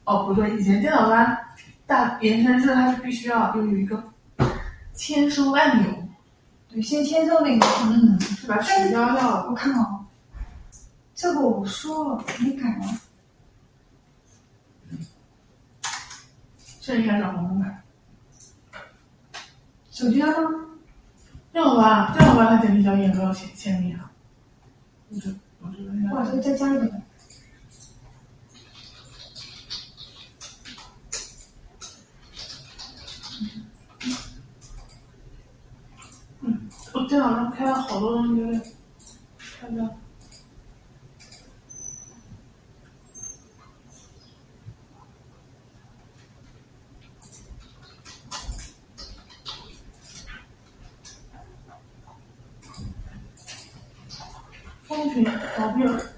哦，不对，以前电脑端大延伸是它是必须要有一个签收按钮， 对，先签收那个， 是把取消掉了。 我看啊，这个我说了没改吗？ 这应该是红红改。 手机端吗？ 电脑端它简体交易也没有签名啊。 哇，这个再加一点。 我电脑上开了好多东西，看着。风评毛病